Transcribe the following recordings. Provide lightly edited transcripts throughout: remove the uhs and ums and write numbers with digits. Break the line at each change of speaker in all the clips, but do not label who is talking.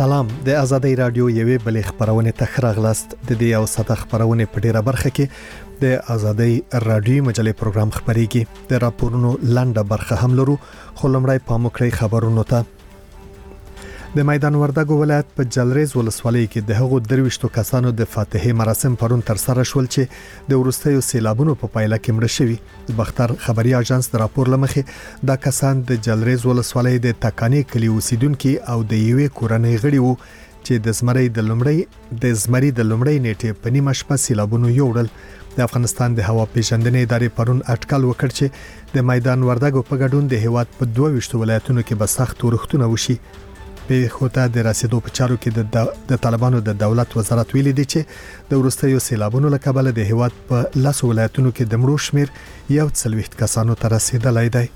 سلام د ازادي رادیو یوې بلې خبرونه ته راغلاست د دې او ساده خبرونه په ډیره برخه کې د ازادي رادیو مجلې پروګرام خبريږي د راپورونو لاندې برخه هم لرو خو لمړی پام وکړئ خبرونو ته د میدان وردګو ولایت په جلریز ولسوالۍ کې د هغو درويشتو کسانو د فاتحه مراسم پرون تر سره شول چې د ورستیو سیلابونو په پایله کې مړه شوي د بختر خبري اژانس د راپور لمخې دا کسان د جلریز ولسوالۍ د تکانی کلی اوسیدونکو او د یوې کورنۍ غړي وو چې د زمري د لومړی نیټه په نیمه شپه سیلابونو یوړل د افغانستان د هوا پیژندنې ادارې پرون اټکل وکړ چې د میدان وردګو په ګډون د هیواد په 22 ولایتونو کې به سخت ورښتونه وشي په خوته د رسیدو په چارو کې د طالبانو د دولت وزارت ویلي دی چې د ورستیو سیلابونو له کبله د هیواد په 10 ولایتونو کې د مړو شمیر یو 40 کسانو ته رسیدلی دی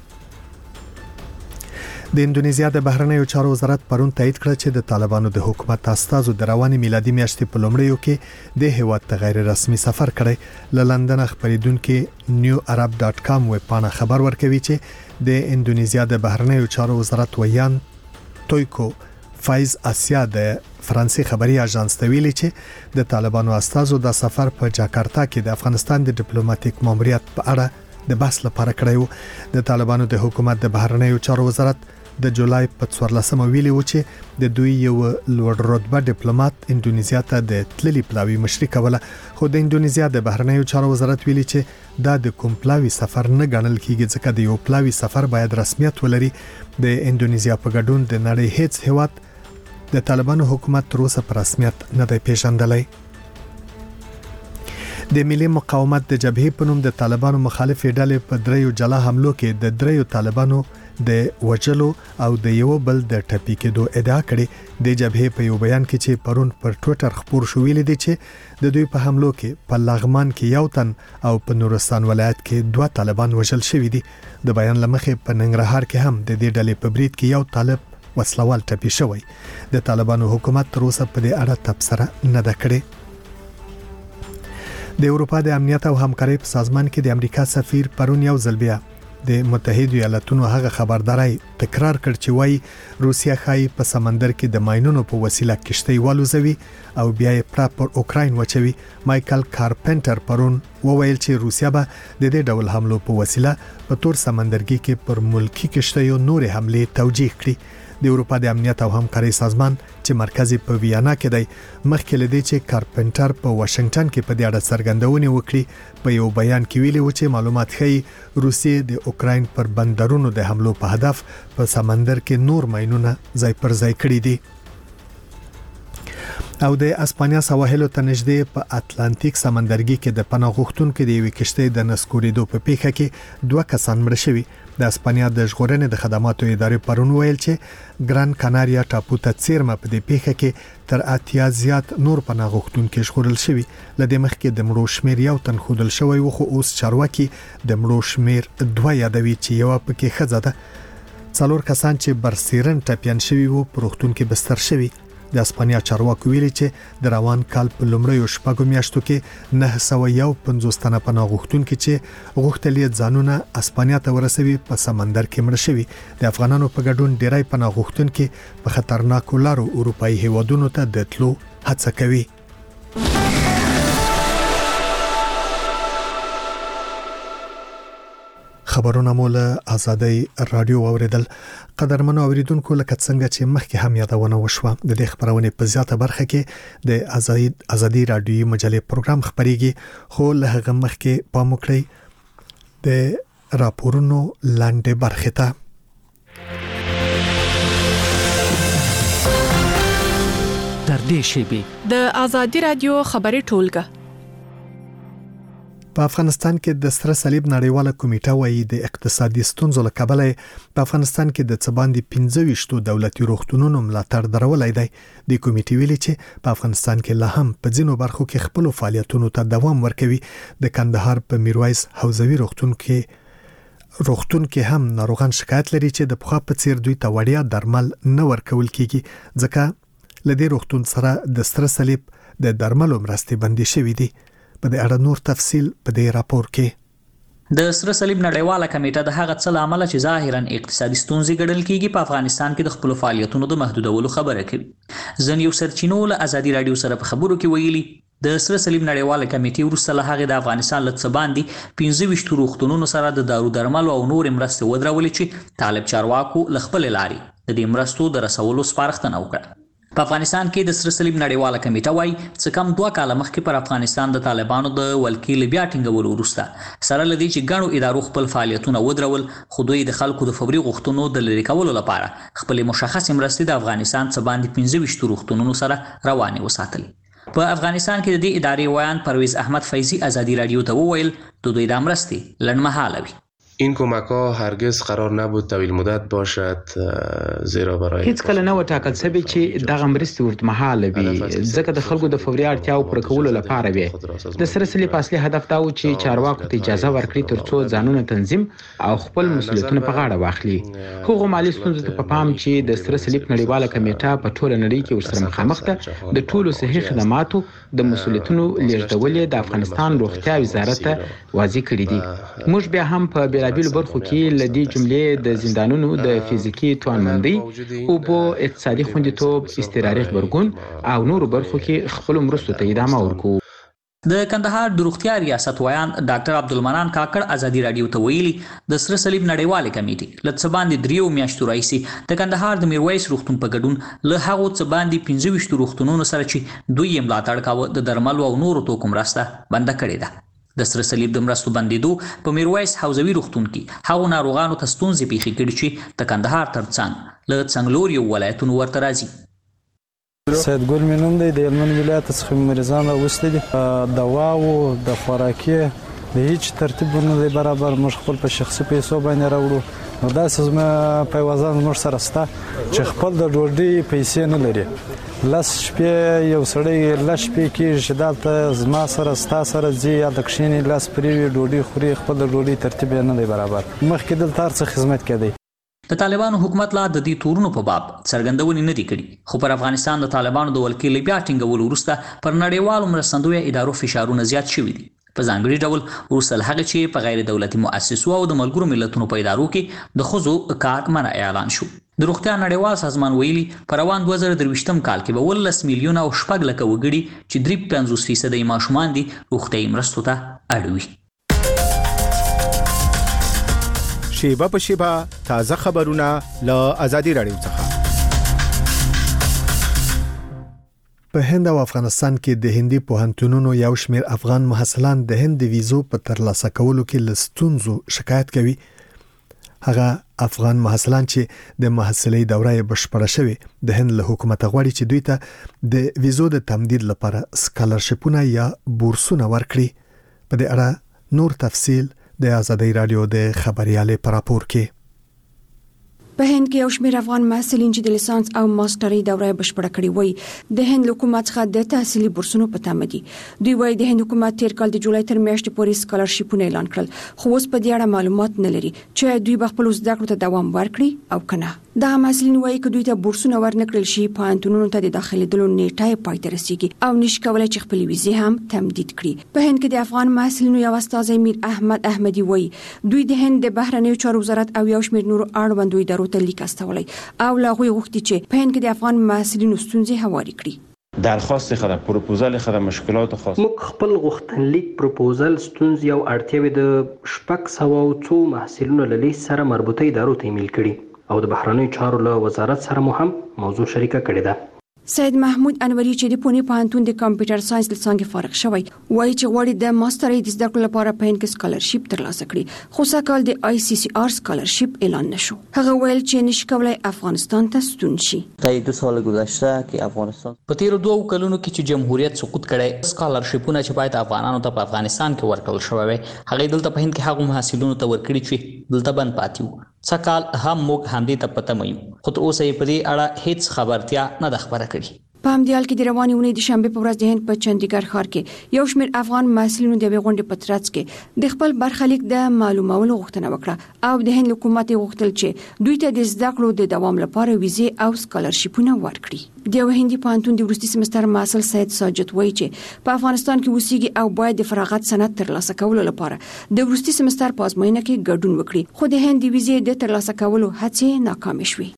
د اندونیزیا د بهرنیو چارو وزارت پرون تایید کړ چې د طالبانو د حکومت استازو د رواني میلادي میاشتې په لومړیو کې د هیواد ته غیر رسمي سفر کړی ل لندن خبرېدونکو newarab.com ویبپاڼه خبر ورکوي چې د اندونیزیا د بهرنیو چارو وزارت ویان تویکو فایز آسیا د فرانسې خبري اژانس ته ویلي چې د طالبانو استازو د سفر په جاکارتا کې د افغانستان د ډیپلوماټیک ماموریت په اړه د بحث لپاره کړیو د طالبانو د حکومت د بهرنیو چارو وزارت د جولای په 14 ویلي و چې د دوی یو لوړ رتبه ډیپلوماټ اندونیزیا ته د تللی پلاوی مشري کوله خو د اندونیزیا د بهرنیو چارو وزارت ویلي چې دا د کوم پلاوی سفر نه ګڼل کیږي ځکه د یو پلاوی سفر باید رسمیت ولري د اندونیزیا په ګډون د نړۍ هیڅ هیواد د طالبانو حکومت تر اوسه په رسمیت نه دی پیژندلی د ملي مقاومت د جبهې په نوم د طالبانو مخالف ډلې په دریو جلا حملو کې د دریو طالبانو د وجلو او د یو بل د ټپي کېدو ادعا کړې د جبهې په یو بیان کې چې پرون پر ټوئیټر خبر شو ویل دي چې د دوی په حملو کې په لغمان کې یو تن او په نورستان ولایت کې 2 طالبان وژل شوي دي د بیان لمخې په ننګرهار کې هم د دې ډلې په برید کې یو طالب وسلوال ټپي شوی د طالبانو حکومت تر اوسه په دې اړه تبصره نه ده کړې د اروپا د امنیت او همکارۍ په سازمان کې د امریکا سفیر پرون یو ځل بیا د متحده ایالاتونو هغه خبرداري تکرار کړ چې وایي روسیا خای په سمندر کې د ماينونو په وسیله کشتۍ والوزوي او بیا یې پر اوکراین وچوي مایکل کارپنټر پرون وویل چې روسیا به د دې ډول حملو په وسیله په تور سمندرګي کې پر ملکی کشتۍ نور حمله توجیه کړي د اروپا د امنیت او همکارۍ سازمان چې مرکزی په ویانا کې دی مخکې لدی چې کارپنټر په واشنگټن کې په دې اړه څرګندونه وکړي په یو بیان کې ویلي و چې معلومات ښيي روسیه د اوکراین پر بندرونو د حملو په هدف په سمندر کې نور ماينونه ځای پر ځای کړي دي او د اسپانیا سواحلو ته نږدې په اتلانتیک سمندرګي کې د پناه غوښتونکو د یوې کشتۍ د نسکورېدو په پیښه کې 2 کسان مړه شوي د اسپانیا د ژغورنې د خدماتو ادارې پرون ویل چې ګران کاناریا ټاپو ته څیرمه په دې پیښه کې تر 80 زیات نور پناه غوښتونکو ژغورل شوي لدې مخکې د مړو شمیر یو تن خودل شوی و خو اوس چارواکي د مړو شمیر 2 یادوي چې یو پکې ښځه ده 4 کسان چې برسیرن ټپيان شوي وو په روغتون کې بستر شوي د اسپانیا چارواکو ویلي چې د روان کال په لومړیو شپږو میاشتو کې 951 تنه پناه غوښتونکو چې غوښتل یې ځانونه اسپانیا ته ورسوي په سمندر کې مړه شوي د افغانانو په ګډون ډیری پناه غوښتونکو په خطرناکو لارو اروپאי هیوادونو ته د تلو هڅه کوي خبرونه مول ازادي رادیو اوریدل قدرمنو اوریدونکو لکه څنګه چې مخکې هم یادونه وشوه د دې خبرونه په زیاته برخه کې د ازادي رادیو مجلې پروګرام خبريږي خو له هغه مخکې پام وکړئ د راپورونو لاندې برخه ته
تر دې شی
د ازادي رادیو خبري ټولګه
په افغانستان کې د سره صلیب نړیواله کمیټه وايي د اقتصادي ستونزو له کبله په افغانستان کې د څباندې 15 دولتي روغتونونو ملاتړ درولای دی د کمیټې ویلي چې په افغانستان کې لا هم په ځینو برخو کې خپل فعالیتونو ته دوام ورکوي د کندهار په میرویس حوزوي روغتون کې هم ناروغان شکایت لري چې د پخوا په څیر دوی ته وړیا درمل نه ورکول کیږي ځکه لدې روغتون سره د سره صلیب د درملو مرستې بندي شوې دي په دې اړه نور تفصیل په دې راپور کې
د سره صلیب نړیواله کمیټه د هغه څه له امله چې ظاهرا اقتصادي ستونزې ګڼل کیږي په افغانستان کې د خپل فعالیتونو د محدودولو خبره کوي. ځینې سرچینو له ازادي رادیو سره په خبرو کې ویلي د سره صلیب نړیواله کمیټې وروسته له هغې د افغانستان له څه باندې 25 روغتونونو سره د دارو درملو او نورې مرستې ودرولې چې طالب چارواکو له خپلې لارې د دې مرستو د رسولو سپارښتنه وکړه. په افغانستان کې د سره صلیب نړیواله کمیټه وایي څه کم 2 کاله مخکې پر افغانستان د طالبانو د ولکې له بیا ټینګولو وروسته سره له دې چې ګڼو ادارو خپل فعالیتونه ودرول، خو دوی د خلکو د فوري غوښتنو د لرې کولو لپاره خپلې مشخصې مرستې د افغانستان څه باندې 25 روغتونونو سره روانې وساتلې. په افغانستان کې د دې ادارې ویان پرویز احمد فیضی ازادي رادیو ته وویل د دوی د مرستې لنډمهاله وي.
این کمک ها هرگز قرار نبود طویل مدت باشد، زیرا برای
هیڅ کله نه وټاکل شوی چې دغه مرستې اوږدمهاله وي، ځکه د خلکو د فوري اړتیاوو پوره کولو لپاره وي. د سره صلیب اصلي هدف دا و چې چارواکو ته اجازه ورکړي ترڅو ځانونه تنظیم او خپل مسؤلیتونه په غاړه واخلي. هغو مالي ستونزو ته په پام چې د سره صلیب نړیواله کمیټه په ټوله نړۍ کې ورسره مخامخ ده، د ټولو صحي خدماتو د مسؤلیتونو لیږدول د افغانستان روغتیا وزارت ته واضح کړي دي. موږ بیا هم په بیلابیلو برخو کې له دې جملې د زندانونو د فزیکي توانمندۍ، اوبو، اقتصادي خوندیتوب، اضطراري غبرګون او نورو برخو کې خپل مرستو ته ادامه ورکوو.
د کندهار د روغتیا ریاست ویان ډاکټر عبدالمنان کاکړ ازادي رادیو ته ویلي د سره صلیب نړیواله کمیټې له څه باندې 3 میاشتو راهیسې د کندهار د میرویس روغتون په ګډون له هغو څه باندې 25 روغتونونو سره چې دوی یې ملاتړ کاوه د درملو او نورو توکو مرسته بنده کړې ده. د سره صلیب د مرستو بندېدو په میرویس حوزوي روغتون کې هغو ناروغانو ته ستونزې پیښې کړي چې د کندهار ترڅنګ له څنګلوریو ولایتونو ورته راځي.
سید ګل مې نوم دی، د هلمند ولایت څخه مریضان راوستي دي. دواو د خوراکي د هیڅ ترتیب نه دی برابر، موږ خپل په شخصي پیسو باندې راوړو. نو داسې زما په وزن موږ سره ستا چې خپل د ډوډۍ پیسې نه لري. لس شپې یو سړی لس شپې کېږي چې دلته زما سره ستا سره ځي یا د کښېني لاس پرېوي ډوډۍ خوري، خپل د ډوډۍ ترتیب یې نه دی برابر. مخکې دلته هر څه خدمت کېدی.
د طالبانو حکومت لا د دې تورونو په باب څرګندونې نه دي کړي، خو پر افغانستان د طالبانو د ولکې له بیا ټینګولو وروسته پر نړیوالو مرستندویه ادارو فشارونه زیات شوي دي، په ځانګړي ډول وروسته له هغې چې په غیر دولتي مؤسسو او د ملګرو ملتونو په ادارو کې د ښځو کار منع اعلان شو. د روغتیا نړیوال سازمان ویلي په روان 2023 کال کې به 19 میلیونه او 6 لکه وګړي چې 53% ماشومان دي روغتیايي مرستو ته اړ وي.
شیبه په شیبه تازه خبرونه له ازادي رادیو څخه.
په هند او افغانستان کې د هندي پوهنتونونو یو شمېر افغان محصلان د هند د ویزو په ترلاسه کولو کې له ستونزو شکایت کوي. هغه افغان محصلان چې د محصلۍ دوره بشپړه شوه د هند له حکومت غواړي چې دوی ته د ویزو د تمدید لپاره سکالرشپونه یا بورسونه ورکړي. په دې اړه نور تفصیل د ازادي رادیو د خبريالې پر راپور کې.
په هند کې یو شمېر افغان محصلین چې د لیسانس او ماسترۍ دوره بشپړه کړې وي د هند حکومت څخه د تحصیلي بورسونو په تمه دي. دوی وايي د هند حکومت تیر کال د جولای تر میاشتې پورې سکالرشپونه اعلان کړل، خو اوس په دې اړه معلومات نه لري چې دوی به خپل زده کړو ته دوام ورکړي او کنه. دا محصلین وايي چې دوی ته بورسونه ورنکړل شي پوهنتونونو ته د داخليدلو نیټه پای ته رسیږي او نشي کولای چې خپل ویزې هم تمدید کړي. په هند کې د افغان محصلینو یو استازی میر احمد احمدی وايي دوی د هند د بهرنیو چارو وزارت او یو شمېر نورو اړوندو ادارو ته لیک استولی او لاغوی غوښتي چې په هند کې د افغان محصلینو ستونزې هواري کړي.
درخواست خود پروپوزال خود مشکلات خاص
موږ خپل غوښتنلیک پروپوزال ستونزې او اړتیاوې د 600 محصلینو له لیست سره مربوطه ادارو ته ایمیل کړي او د بهرنیو چارو له وزارت سره مو هم موضوع شریکه کړې ده.
سید محمود انوری چې د پونی پوهنتون د کمپیوټر ساينس له څانګې فارغ شوی وایي چې غواړي د ماسترۍ د زده کړو لپاره په هند کې سکالرشپ ترلاسه کړي، خو سکهال د ICCR سکالرشپ اعلان نشو. هغه ویل چې نشي کولای افغانستان ته ستون شي.
تا 2 سال گذشته که افغانستان
په تیر 2 کلونو کې چې جمهوریت سقوط کړي سکالرشپونه چې باید افغانانو ته په افغانستان کې ورکړل شوی وي هغه دلته په هند کې هغه محصلینو ته ورکړي چې دلته بند پاتې وو. سکهال هم موږ همدې ته پته مې خو تر اوسه په دې اړه هیڅ خبرتیا نه ده خبره کړې.
په همدې حال کې د روانې اونۍ د شنبه په ورځ د هند په چندیګر ښار کې یو شمېر افغان محصلینو د غونډې په ترڅ کې د خپل برخلیک د معلومولو غوښتنه وکړه او د هند حکومت غوښتل چې دوی ته د زده کړو د دوام لپاره ویزې او سکالرشیپونه ورکړي. د هندي پوهنتون د وروستي سمستر محصل سید ساجد وایي چې په افغانستان کې اوسېږي او باید د فراغت سند ترلاسه کولو لپاره د وروستي سمستر په ازموینه کې ګډون وکړي، خو د هند د ویزې د ترلاسه کولو هڅې ناکامې شوې.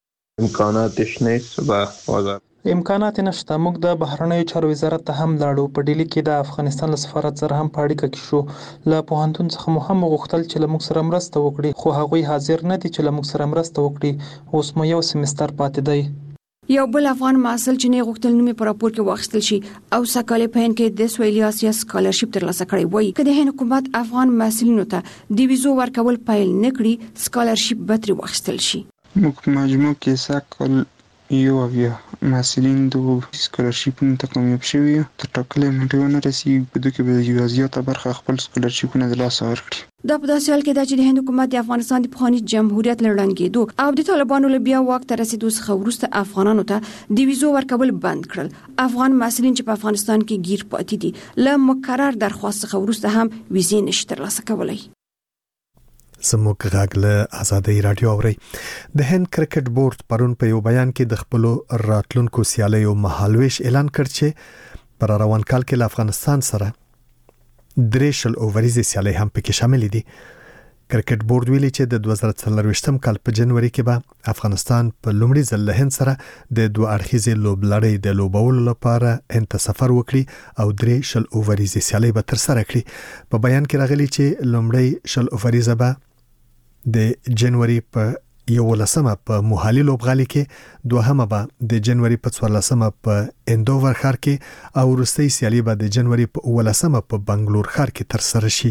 امکانات نشته. موږ د بهرنیو چارو وزارت ته هم لاړو. په ډیلی کې د افغانستان له سفارت سره هم په اړیکه کې شو. له پوهنتون څخه مو هم غوښتل چې له موږ سره مرسته وکړي، خو هغوی حاضر نه دي چې له موږ سره مرسته وکړي. اوس مو یو سمستر پاتې دی.
یو بل افغان محصل چې نه غوښتل نومي په راپور کې واخیستل شي او سکالې په هند کې د سویلي اسیا سکالرشپ ترلاسه کړی وایي که د هند حکومت افغان محصلینو ته د ویزو ورکول پیل نه کړي سکالرشپ به ترې واخیستل شي.
موږ په مجموع کې سکال یو اویا محصلین د سکالرشیپونو ته کامیاب شوي یو. تر ټاکلې نیټې ونه رسېږي په دوی کې به یوه زیاته برخه خپل سکالرشیپونه د لاسه ورکړي.
دا په داسې حال کې ده چې د هند حکومت د افغانستان د پخواني جمهوریت له ړنګېدو او د طالبانو له بیا واک ته رسېدو څخه وروسته افغانانو ته د ویزو ورکول بند کړل. افغان محصلین چې په افغانستان کې گیر پاتې دي له مکرر درخواست څخه وروسته هم ویزې نشي ترلاسه کولی.
زموږ غږ له آزادۍ رادیو اوري. د هند کرکټ بورډ پرون په یو بیان کې د خپل راتلونکو سیالیو مهالويش اعلان کړ چې پر روان کال کې له افغانستان سره 3 اووريزي سیالي هم پکې شامل دي. کرکټ بورډ ویلي چې د 2023م کال په جنوري کې به افغانستان په لومړي ځل له هند سره د دوه اړخیزې لوبلړۍ د لوبولو لپاره هند سفر وکړي او 3 اووريزي سیالي به تر سره کړي. په بیان کې راغلي چې لومړی 10 اووريزه به د جنوري په 11مه په موهالي لوبغالي کې، دوهمه به د جنوري په 14مه په اندوور ښار کې او وروستۍ سیالي به د جنوري په 19مه په بنگلور ښار کې تر سره شي.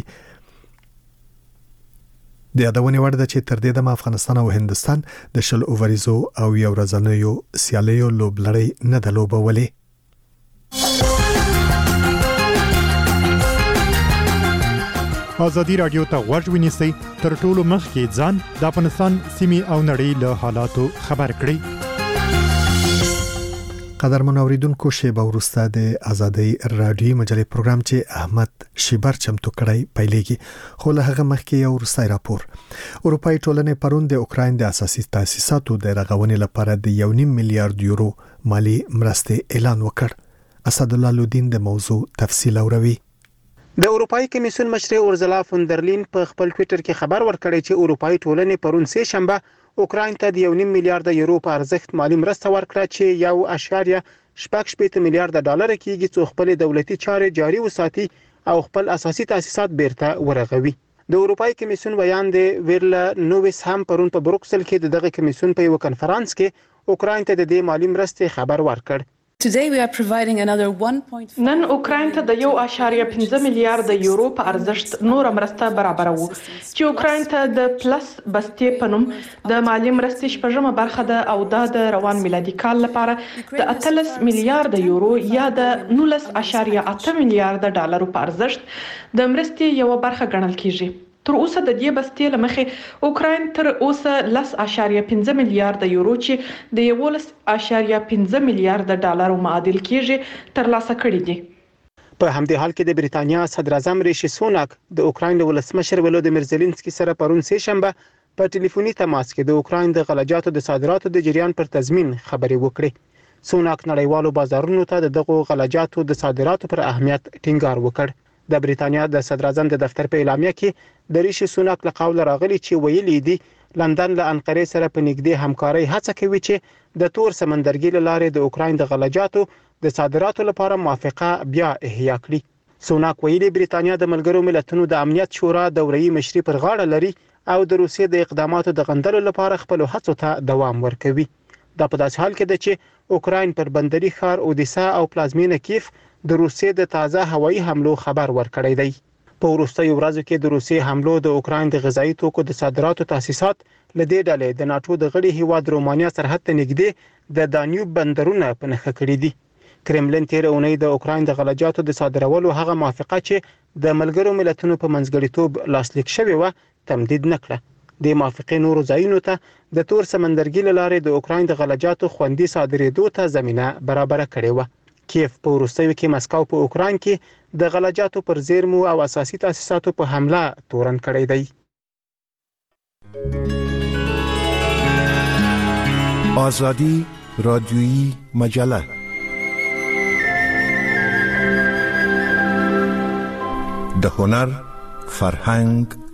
د یادونې وړ ده چې تر دې دمه افغانستان او هندستان د 10 اووریزو او یو ورځنیو سیالیو لوبلړۍ نه د لوبولې.
آزادی رادیو ته غوږ ونیسئ، تر ټولو مخکې ځان د افغانستان سیمې او نړۍ له حالاتو خبر کړئ.
قدرمن اوریدونکو، شیبه وروسته د آزادۍ رادیو مجلې پروګرام چې احمد شیبر چمتو کړی پیلېږي، خو له هغه مخکې یو وروستی راپور. اروپایي ټولنې پرون د اوکراین د اساسي تاسیساتو د رغونې لپاره د 1.5 میلیارډ یورو مالی مرستې اعلان وکړ. اسد الله لودین د موضوع تفصیل اوروي.
د اروپایي کمیسیون مشر اورزلا فوندرلین په خپل ټوئیټر کې خبر ورکړی چې اروپایي ټولنې پرون سه شنبه اوکراین ته د 1.5 میلیارډ یورو په ارزښت مالی مرسته ورکړه چې 1.8 میلیارډ ډالر کېږي چې خپل دولتي چارې جاري وساتي او خپل اساسي تاسیسات بیرته ورغوي. د اروپایي کمیسیون بیان دی ویرلا نوویس هم پرون په بروکسل کې دغه کمیسیون په یو کنفرانس کې اوکراین ته د دې مالی مرستې خبر ورکړ.
نن اوکراین ته د 1.5 میلیارډ یورو په ارزښت نور مرسته برابروي چې اوکراین ته د پلس بستي پنوم د مالی مرستې شپږمه برخه ده او د روان میلادي کال لپاره د 18 میلیارډ یورو یا د 19.8 میلیارډ ډالر په ارزښت د مرستې یو برخه ګڼل کیږي. تر اوسه د دې بستي لمخې اوکراین تر اوسه 10.5 میلیارډ یورو چې د 11.5 میلیارډ ډالر معادل کیږي ترلاسه کړي دي.
په همدې حال کې د بریتانیا صدر اعظم ریشي سوناک د اوکراین ولسمشر ولودیمیر زيلنسکي سره پرون سه شنبه په ټلیفوني تماس کې د اوکراین د غلجاتو د صادراتو د جریان پر تضمین خبرې وکړې. سوناک نړیوالو بازارونو ته دغه غلجاتو د صادراتو پر اهمیت ټینګار وکړ. د بریتانیا د صدر اعظم د دفتر په اعلامیه کې د ریشي سوناک له قوله راغلي چې ویلي دي لندن له انقرې سره په نږدې همکارۍ هڅه کوي چې د تور سمندرګي له لارې د اوکراین د غلجاتو د صادراتو لپاره موافقه بیا احیا کړي. سوناک ویلي بریتانیا د ملګرو ملتونو د امنیت شورا دوري مشري پر غاړه لري او د روسیې د اقداماتو د غندلو لپاره خپل هڅو ته دوام ورکوي. دا په داسې حال کې ده چې اوکراین پر بندري ښار اودیسا او پلازمینه کیف د روسیې د تازه هوایي حملو خبر ورکړی دی. په وروستیو ورځو کې د روسیې حملو د اوکراین د غذایی توکو د صادراتو تاسیسات لدې ډلې د ناتو د غړي هیواد رومانیا سرحد ته نږدې د دانیوب بندرونه په نښه کړی دي. کرملین تیر اونۍ د اوکراین د غلجاتو د صادرولو هغه موافقه چې د ملګرو ملتونو په منځګړیتوب لاسلیک شوې و تمدید نکړه. د موافقې نورو ځایونو ته د تور سمندرګي له لارې د اوکراین د غلجاتو خوندي صادرېدو ته زمينه برابر کړې و. کیف په وروستیو کې مسکو په اوکراین کې د غلجاتو پر زیرمو او اساسي تاسیساتو په حمله تورن کړی دی.
آزادی رادیویی مجله د هنر، فرهنګ